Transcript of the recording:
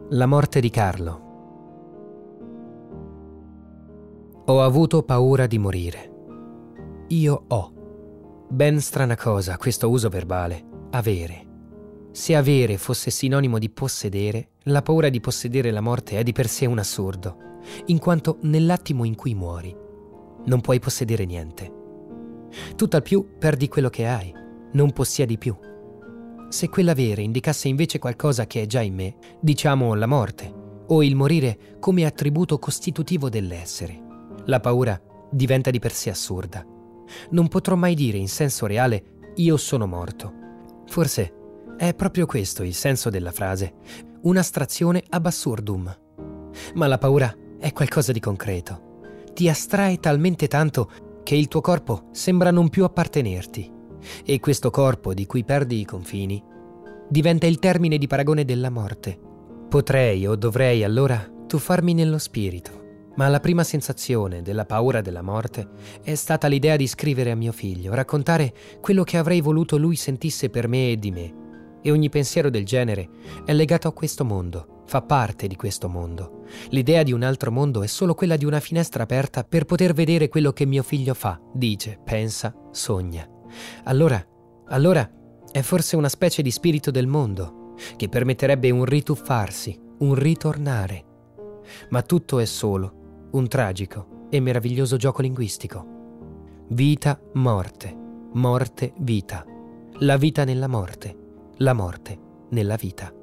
La morte di Carlo. Ho avuto paura di morire. Io ho. Ben strana cosa questo uso verbale. Avere. Se avere fosse sinonimo di possedere, la paura di possedere la morte è di per sé un assurdo, in quanto nell'attimo in cui muori non puoi possedere niente. Tutt'al più perdi quello che hai, non possiedi più. Se quell'avere indicasse invece qualcosa che è già in me, diciamo la morte, o il morire come attributo costitutivo dell'essere, la paura diventa di per sé assurda. Non potrò mai dire in senso reale «io sono morto». Forse è proprio questo il senso della frase, un'astrazione ab assurdum. Ma la paura è qualcosa di concreto. Ti astrae talmente tanto che il tuo corpo sembra non più appartenerti. E questo corpo di cui perdi i confini diventa il termine di paragone della morte. Potrei o dovrei allora tuffarmi nello spirito, ma la prima sensazione della paura della morte è stata l'idea di scrivere a mio figlio, raccontare quello che avrei voluto lui sentisse per me e di me. E ogni pensiero del genere è legato a questo mondo, fa parte di questo mondo. L'idea di un altro mondo è solo quella di una finestra aperta per poter vedere quello che mio figlio fa, dice, pensa, sogna. Allora è forse una specie di spirito del mondo che permetterebbe un rituffarsi, un ritornare. Ma tutto è solo un tragico e meraviglioso gioco linguistico. Vita, morte, morte, vita. La vita nella morte, la morte nella vita.